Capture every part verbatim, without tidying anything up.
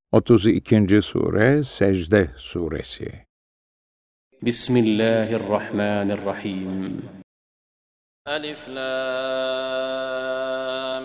otuz ikinci sure Secde suresi. Bismillahirrahmanirrahim. Elif Lam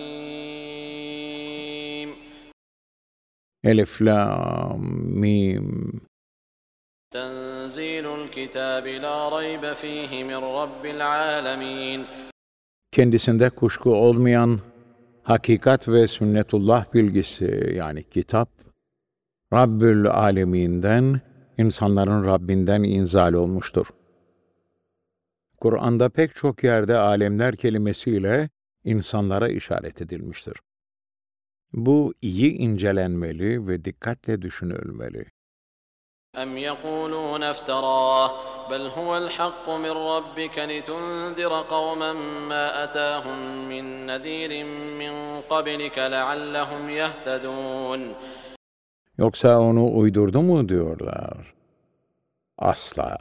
Mim. Elif Lam Mim. Tenzilul kitabi la raybe fihi min rabbil alemin. Kendisinde kuşku olmayan hakikat ve sünnetullah bilgisi, yani kitap, Rabbül Alemin'den, insanların Rabbinden inzal olmuştur. Kur'an'da pek çok yerde alemler kelimesiyle insanlara işaret edilmiştir. Bu iyi incelenmeli ve dikkatle düşünülmeli. Em yekulun efterah, bel huvel hakku min rabbike litunzira kavmen ma atahum min nedirin min qablike leallehum yehtedun. Yoksa onu uydurdu mu diyorlar? Asla.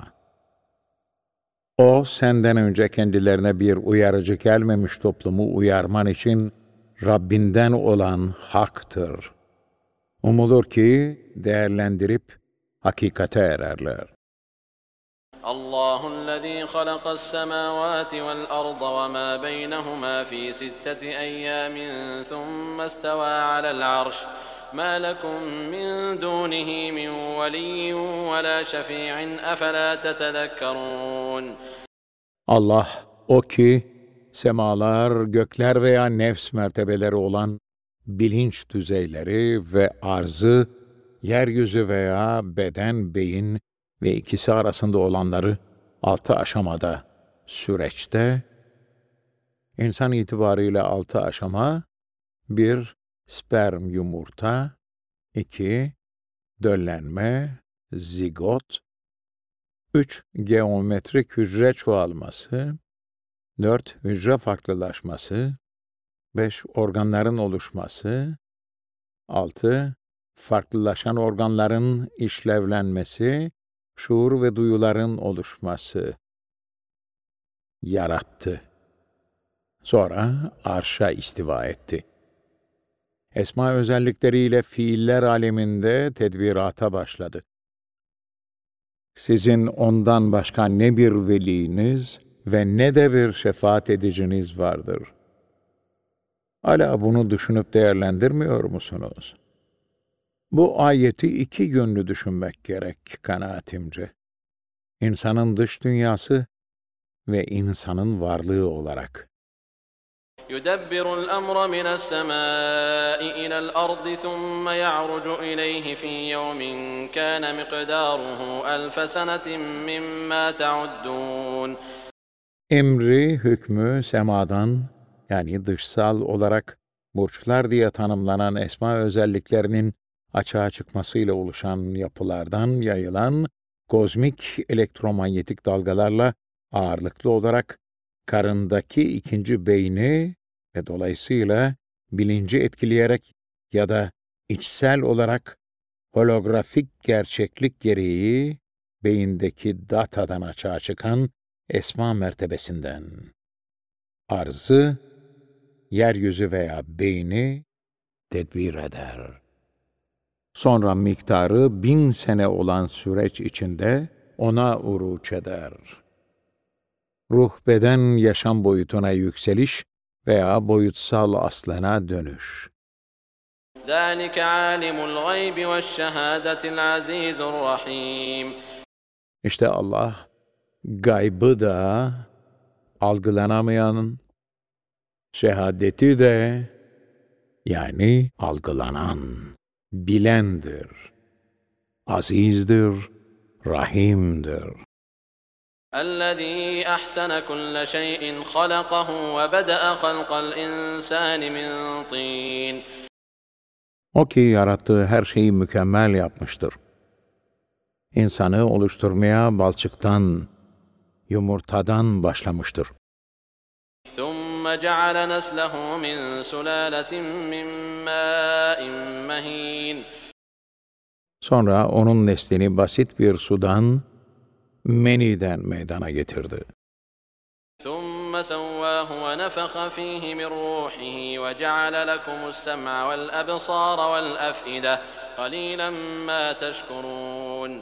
O, senden önce kendilerine bir uyarıcı gelmemiş toplumu uyarman için Rabbinden olan haktır. Umulur ki değerlendirip hakikate ererler. Allahu'llezî halaqas semâvâti vel arda ve mâ beynehumâ fî sitteti eyyâmin thumme istevâ alel arş. مَا لَكُمْ مِنْ دُونِهِ مِنْ وَلِيٍّ وَلَا شَفِيعٍ أَفَلَا تَتَذَكَّرُونَ. Allah o ki semalar, gökler veya nefs mertebeleri olan bilinç düzeyleri ve arzı, yeryüzü veya beden, beyin ve ikisi arasında olanları altı aşamada, süreçte, insan itibarıyla altı aşama, bir, sperm yumurta, iki, döllenme, zigot, üç, geometrik hücre çoğalması, dört, hücre farklılaşması, beş, organların oluşması, altı, farklılaşan organların işlevlenmesi, şuur ve duyuların oluşması. Yarattı. Sonra arşa istiva etti. Esma özellikleriyle fiiller aleminde tedbirata başladı. Sizin ondan başka ne bir veliniz ve ne de bir şefaat ediciniz vardır. Hala bunu düşünüp değerlendirmiyor musunuz? Bu ayeti iki yönlü düşünmek gerek kanaatimce. İnsanın dış dünyası ve insanın varlığı olarak. يُدَبِّرُ الْأَمْرَ مِنَ السَّمَاءِ إِلَى الْأَرْضِ ثُمَّ يَعْرُجُ إِلَيْهِ فِي يَوْمٍ كَانَ مِقْدَارُهُ أَلْفَ سَنَةٍ مِّمَّا تَعُدُّونَ. Emri, hükmü semadan, yani dışsal olarak burçlar diye tanımlanan esma özelliklerinin açığa çıkmasıyla oluşan yapılardan yayılan kozmik elektromanyetik dalgalarla ağırlıklı olarak karındaki ikinci beyni ve dolayısıyla bilinci etkileyerek ya da içsel olarak holografik gerçeklik gereği beyindeki datadan açığa çıkan esma mertebesinden. Arzı, yeryüzü veya beyni tedbir eder. Sonra miktarı bin sene olan süreç içinde ona uruç eder. Ruh beden yaşam boyutuna yükseliş veya boyutsal aslına dönüş. ذَٰلِكَ عَالِمُ الْغَيْبِ وَالشَّهَادَةِ الْعَزِيزُ الرَّحِيمُ. İşte Allah, gaybı da, algılanamayan, şehadeti de, yani algılanan, bilendir, azizdir, rahimdir. الَّذ۪ي أَحْسَنَ كُلَّ شَيْءٍ خَلَقَهُ وَبَدَأَ خَلْقَ الْإِنسَانِ مِنْ طِينٍ. O ki yarattığı her şeyi mükemmel yapmıştır. İnsanı oluşturmaya balçıktan, yumurtadan başlamıştır. ثُمَّ جَعَلَ نَسْلَهُ مِنْ سُلَالَةٍ مِّن مَّاءٍ مَّهِينٍ. Sonra onun neslini basit bir sudan, meniden meydana getirdi. ثُمَّ سواه ونفخ فيه من روحه وجعل لكم السمع والأبصار والأفئدة قليلا ما تشكرون.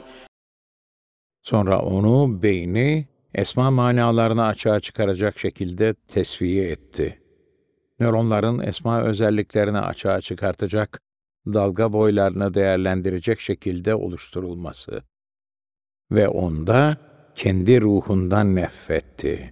Sonra onu beyni esma manalarını açığa çıkaracak şekilde tesviye etti. Nöronların esma özelliklerini açığa çıkartacak, dalga boylarını değerlendirecek şekilde oluşturulması ve onda kendi ruhundan nefetti.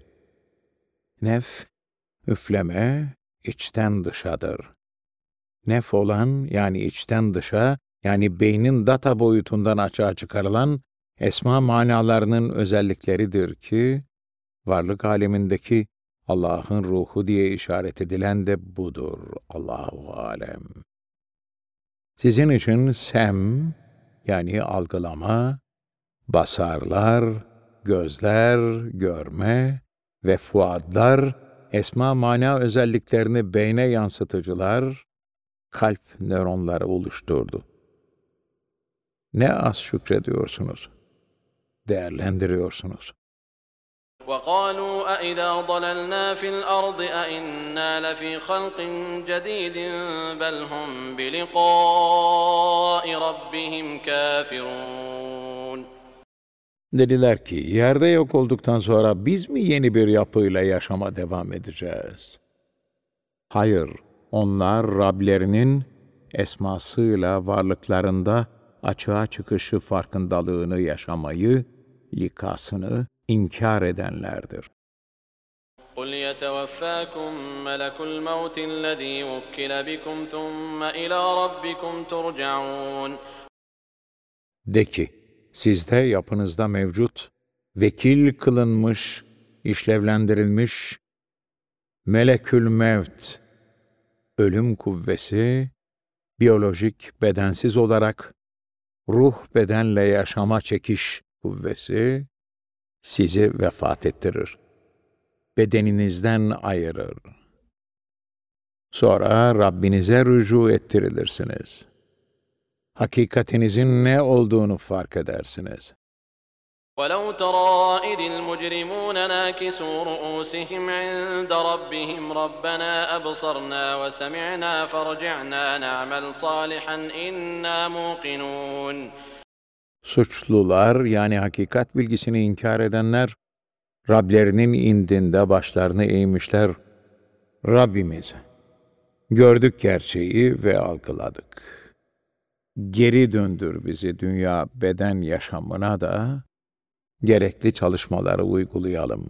Nef, üfleme, içten dışadır. Nef olan, yani içten dışa, yani beynin data boyutundan açığa çıkarılan esma manalarının özellikleridir ki, varlık alemindeki Allah'ın ruhu diye işaret edilen de budur. Allahu alem. Sizin için sem, yani algılama, basarlar, gözler, görme ve fuadlar, esma mana özelliklerini beyne yansıtıcılar, kalp nöronları oluşturdu. Ne az şükrediyorsunuz, değerlendiriyorsunuz. وَقَالُوا أَإِذَا ضَلَلْنَا فِي الْأَرْضِ أَإِنَّا لَفِي خَلْقٍ جَدِيدٍ بَلْ هُمْ بِلِقَاءِ رَبِّهِمْ كَافِرُونَ. Dediler ki, yerde yok olduktan sonra biz mi yeni bir yapıyla yaşama devam edeceğiz? Hayır, onlar Rablerinin esmasıyla varlıklarında açığa çıkışı farkındalığını yaşamayı, likasını inkar edenlerdir. قُلْ يَتَوَفَّاكُمْ مَلَكُ الْمَوْتِ الَّذ۪ي وُكِّلَ بِكُمْ ثُمَّ إِلَى رَبِّكُمْ تُرْجَعُونَ. De ki, sizde yapınızda mevcut, vekil kılınmış, işlevlendirilmiş, melekül mevt, ölüm kuvvesi, biyolojik bedensiz olarak, ruh bedenle yaşama çekiş kuvvesi, sizi vefat ettirir. Bedeninizden ayırır. Sonra Rabbinize rücu ettirilirsiniz. Hakikatinizin ne olduğunu fark edersiniz. وَلَوْ تَرَى إِذِ الْمُجْرِمُونَ نَاكِسُوا رُءُوسِهِمْ عِندَ رَبِّهِمْ رَبَّنَا أَبْصَرْنَا وَسَمِعْنَا فَارْجِعْنَا نَعْمَلْ صَالِحًا إِنَّا مُوقِنُونَ. Suçlular, yani hakikat bilgisini inkar edenler, Rablerinin indinde başlarını eğmişler. Rabbimiz, gördük gerçeği ve algıladık. Geri döndür bizi dünya beden yaşamına da, gerekli çalışmaları uygulayalım.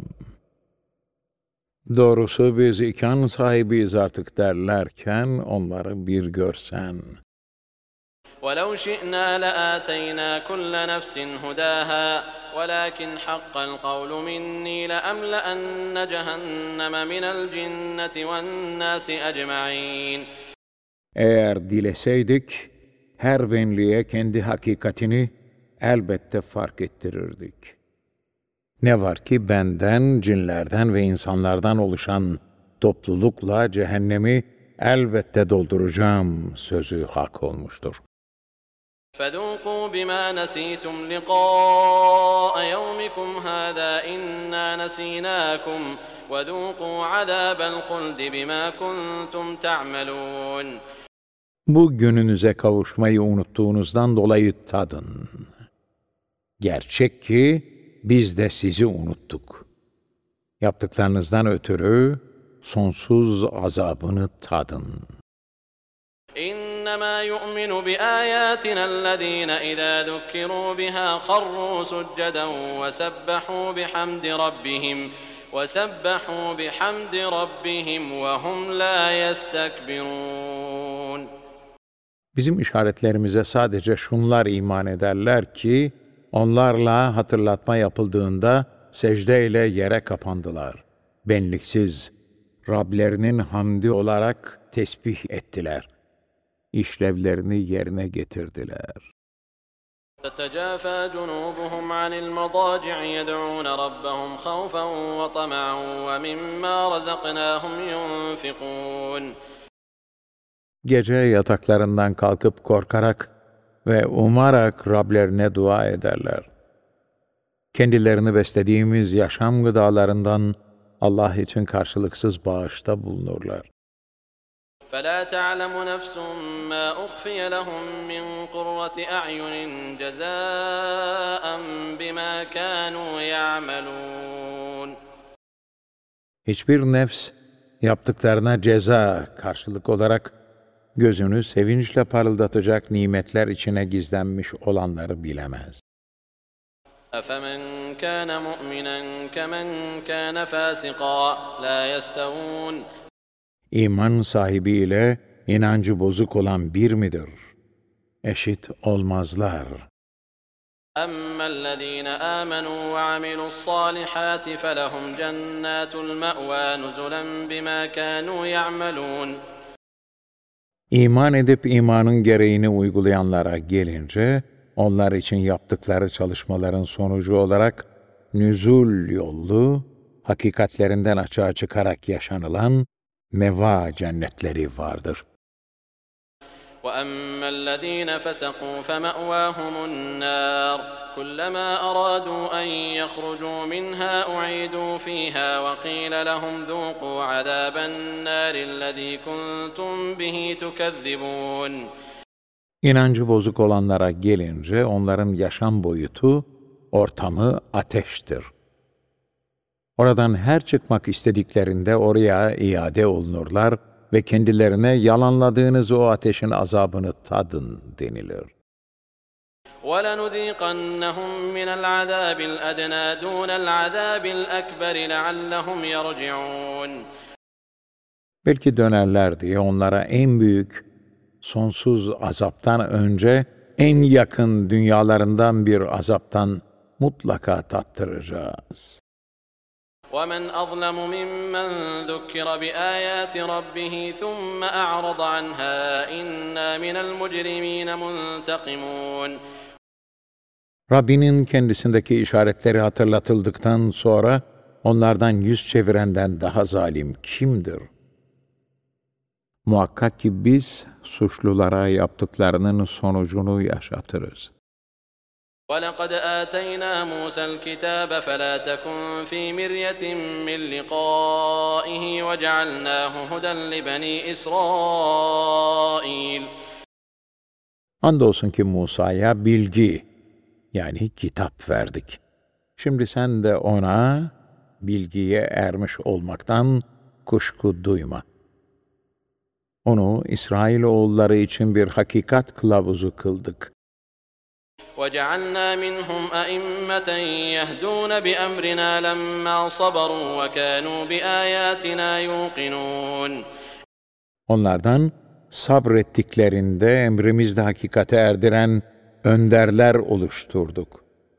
Doğrusu biz ikan sahibiyiz artık derlerken onları bir görsen. وَلَوْ شِئْنَا لَآتَيْنَا كُلَّ نَفْسٍ هُدَاهَا وَلَكِنْ حَقَّ الْقَوْلُ مِنِّي لَأَمْلَأَنَّ جَهَنَّمَ مِنَ الْجِنَّةِ وَالنَّاسِ أَجْمَعِينَ. Eğer dileseydik, her benliğe kendi hakikatini elbette fark ettirirdik. Ne var ki benden, cinlerden ve insanlardan oluşan toplulukla cehennemi elbette dolduracağım sözü hak olmuştur. فَذُوقُوا بِمَا نَسِيتُمْ لِقَاءَ يَوْمِكُمْ هَذَا إِنَّا نَسِينَاكُمْ وَذُوقُوا عَذَابَ الْخُلْدِ بِمَا كُنْتُمْ تَعْمَلُونَ. Bu gününüze kavuşmayı unuttuğunuzdan dolayı tadın. Gerçek ki biz de sizi unuttuk. Yaptıklarınızdan ötürü sonsuz azabını tadın. إِنَّمَا يُؤْمِنُ بِآيَاتِنَا الَّذ۪ينَ إِذَا ذُكِّرُوا بِهَا خَرُّوا سُجَّدًا وَسَبَّحُوا بِحَمْدِ رَبِّهِمْ وَسَبَّحُوا بِحَمْدِ رَبِّهِمْ وَهُمْ لَا يَسْتَكْبِرُونَ. Bizim işaretlerimize sadece şunlar iman ederler ki, onlarla hatırlatma yapıldığında secdeyle yere kapandılar. Benliksiz, Rablerinin hamdi olarak tesbih ettiler. İşlevlerini yerine getirdiler. تَتَجَافَى جُنُوبُهُمْ عَنِ الْمَضَاجِعِ يَدْعُونَ رَبَّهُمْ خَوْفًا وَطَمَعًا وَمِمَّا رَزَقْنَاهُمْ يُنْفِقُونَ. Gece yataklarından kalkıp korkarak ve umarak Rablerine dua ederler. Kendilerini beslediğimiz yaşam gıdalarından Allah için karşılıksız bağışta bulunurlar. فلا تعلم نفس ما أخفي لهم من قرة أعين جزاء بما كانوا يعملون. Hiçbir nefs yaptıklarına ceza karşılık olarak gözünü sevinçle parıldatacak nimetler içine gizlenmiş olanları bilemez. أفمن كان مؤمنا كمن كان فاسقا لا يستوون. İman sahibi ile inancı bozuk olan bir midir? Eşit olmazlar. أما الذين آمنوا وعملوا الصالحات فلهم جنات المأوى نزلا بما كانوا يعملون. İman edip imanın gereğini uygulayanlara gelince, onlar için yaptıkları çalışmaların sonucu olarak nüzul yollu, hakikatlerinden açığa çıkarak yaşanılan meva cennetleri vardır. وأما الذين فسقوا فمأواهم النار كلما أرادوا أن يخرجوا منها أعيدوا فيها وقيل لهم ذوقوا عذاب النار الذي كنتم به تكذبون. İnancı bozuk olanlara gelince onların yaşam boyutu, ortamı ateştir. Oradan her çıkmak istediklerinde oraya iade olunurlar ve kendilerine yalanladığınız o ateşin azabını tadın denilir. وَلَنُذِيقَنَّهُمْ مِنَ الْعَذَابِ الْأَدْنَى دُونَ الْعَذَابِ الْأَكْبَرِ لَعَلَّهُمْ يَرْجِعُونَ. Belki dönerler diye onlara en büyük, sonsuz azaptan önce en yakın dünyalarından bir azaptan mutlaka tattıracağız. وَمَنْ أَظْلَمُ مِمَّنْ ذُكِّرَ بِآيَاتِ رَبِّهِ ثُمَّ أَعْرَضَ عَنْهَا إِنَّا مِنَ الْمُجْرِمِينَ مُنْتَقِمُونَ. Rabbinin kendisindeki işaretleri hatırlatıldıktan sonra onlardan yüz çevirenden daha zalim kimdir? Muhakkak ki biz suçlulara yaptıklarının sonucunu yaşatırız. وَلَقَدْ آتَيْنَا مُوسَى الْكِتَابَ فَلَا تَكُنْ فِي مِرْيَةٍ مِّن لِقَائِهِ وَجَعَلْنَاهُ هُدًى لِبَنِي إِسْرَائِيلَ. Andolsun ki Musa'ya bilgi, yani kitap verdik. Şimdi sen de ona bilgiye ermiş olmaktan kuşku duyma. Onu İsrailoğulları için bir hakikat kılavuzu kıldık. وَجَعَلْنَا مِنْهُمْ أَئِمَّةً يَهْدُونَ بِأَمْرِنَا لَمَّا صَبَرُوا وَكَانُوا بِآيَاتِنَا يُوقِنُونَ. Onlardan sabrettiklerinde emrimizde hakikate erdiren önderler oluşturduk.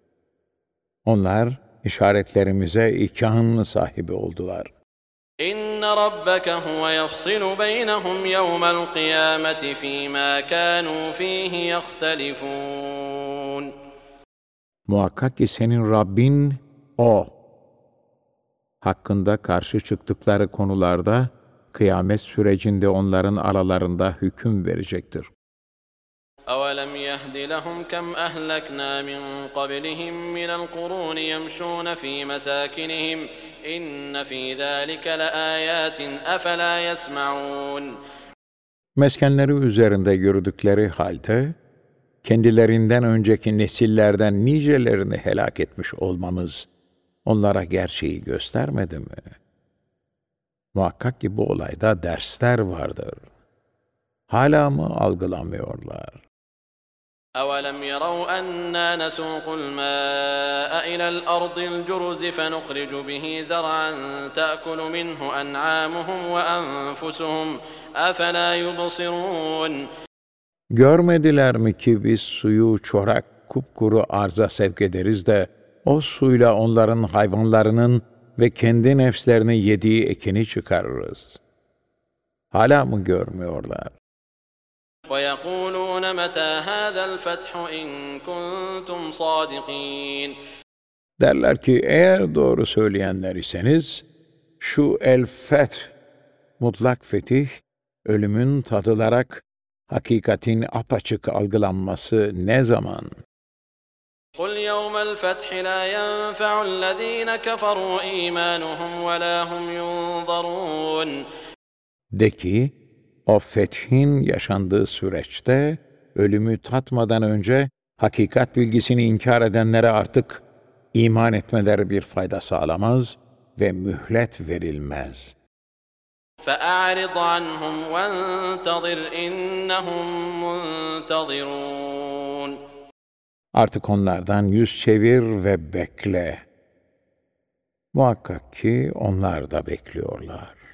Onlar işaretlerimize ikân sahibi oldular. إِنَّ رَبَّكَ هُوَ يَفْصِلُ بَيْنَهُمْ يَوْمَ الْقِيَامَةِ فِي مَا كَانُوا فِيهِ يَخْتَلِفُونَ. Muhakkak ki senin Rabbin O. Hakkında karşı çıktıkları konularda kıyamet sürecinde onların aralarında hüküm verecektir. أَوَلَمْ يَهْدِ لَهُمْ كَمْ أَهْلَكْنَا مِنْ قَبْلِهِمْ مِنَ الْقُرُونِ يَمْشُونَ فِي مَسَاكِنِهِمْ إِنَّ فِي ذَٰلِكَ لَآيَاتٍ أَفَلَا يَسْمَعُونَ. Meskenleri üzerinde yürüdükleri halde, kendilerinden önceki nesillerden nicelerini helak etmiş olmamız, onlara gerçeği göstermedi mi? Muhakkak ki bu olayda dersler vardır. Hala mı algılamıyorlar? أَوَلَمْ يَرَوْا أَنَّا نَسُوقُ الْمَاءَ إِلَى الْأَرْضِ الْجُرُزِ فَنُخْرِجُ بِهِ زَرْعًا تَأْكُلُ مِنْهُ أَنْعَامُهُمْ وَأَنْفُسُهُمْ أَفَلَا يُبْصِرُونَ. Görmediler mi ki biz suyu çorak, kupkuru arza sevk ederiz de, o suyla onların hayvanlarının ve kendi nefslerini yediği ekini çıkarırız. Hala mı görmüyorlar? وَيَقُولُونَ مَتَى هَذَا الْفَتْحُ إِنْ كُنْتُمْ صَادِقِينَ. Derler ki eğer doğru söyleyenler iseniz, şu el-feth, mutlak fetih, ölümün tadılarak hakikatin apaçık algılanması ne zaman? قُلْ يَوْمَ الْفَتْحِ لَا يَنْفَعُ الَّذ۪ينَ كَفَرُوا اِيمَانُهُمْ وَلَا هُمْ يُنْظَرُونَ. De ki, o fethin yaşandığı süreçte, ölümü tatmadan önce hakikat bilgisini inkar edenlere artık iman etmeleri bir fayda sağlamaz ve mühlet verilmez. فَأَعْرِضْ عَنْهُمْ وَانْتَظِرْ إِنَّهُمْ مُنْتَظِرُونَ. Artık onlardan yüz çevir ve bekle. Muhakkak ki onlar da bekliyorlar.